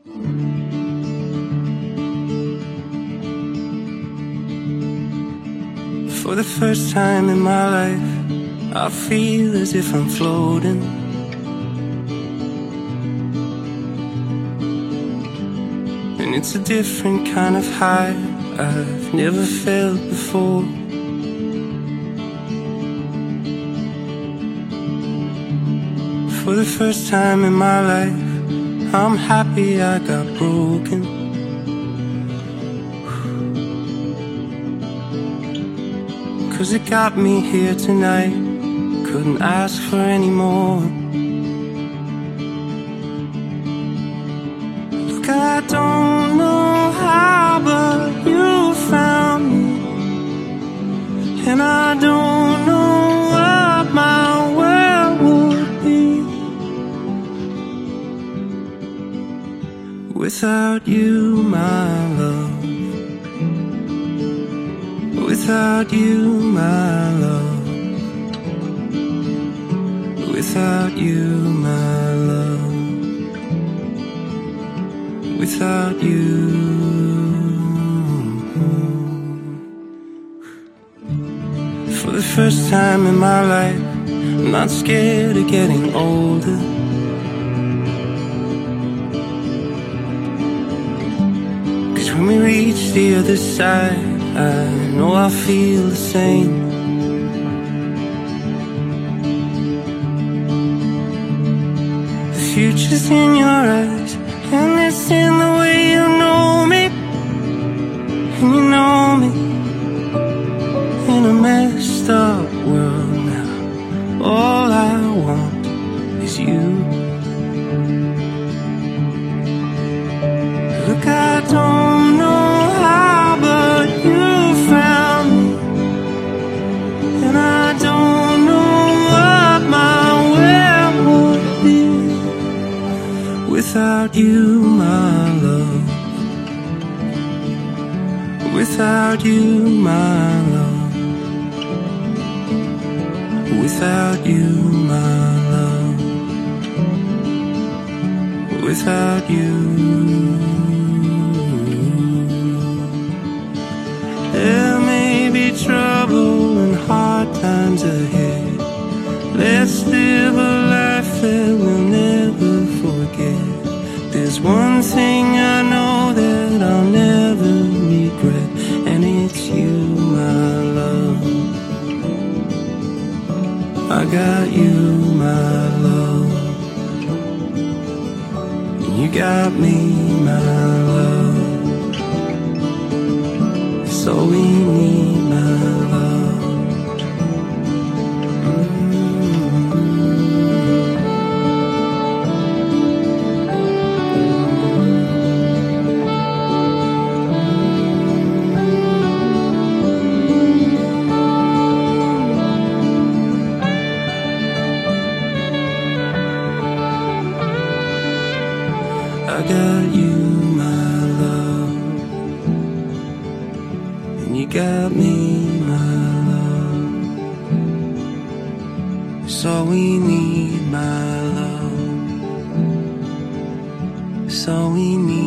For the first time in my life, I feel as if I'm floating. And it's a different kind of high I've never felt before. For the first time in my life, I'm happy I got broken. Cause it got me here tonight, couldn't ask for any more. Look, I don't know how, but you found me. And I don't know what my world would be without you, my love. Without you, my love. Without you, my love. Without you. For the first time in my life, I'm not scared of getting older. Cause when we reach the other side, I know I feel the same. The future's in your eyes, and it's in the way you know me. And you know me in a messed up world now. All I want is you. Look, I don't know how, but you found me. And I don't know what my world would be without you, my love. Without you, my love. Without you, my love. Without you. There may be trouble and hard times ahead. Let's live a life that we'll never forget. There's one thing I know that I'll never regret, and it's you, my love. I got you, my love. And you got me, my love. So we need my love. I got you, my love. And you got me, my love. So we need my love. So we need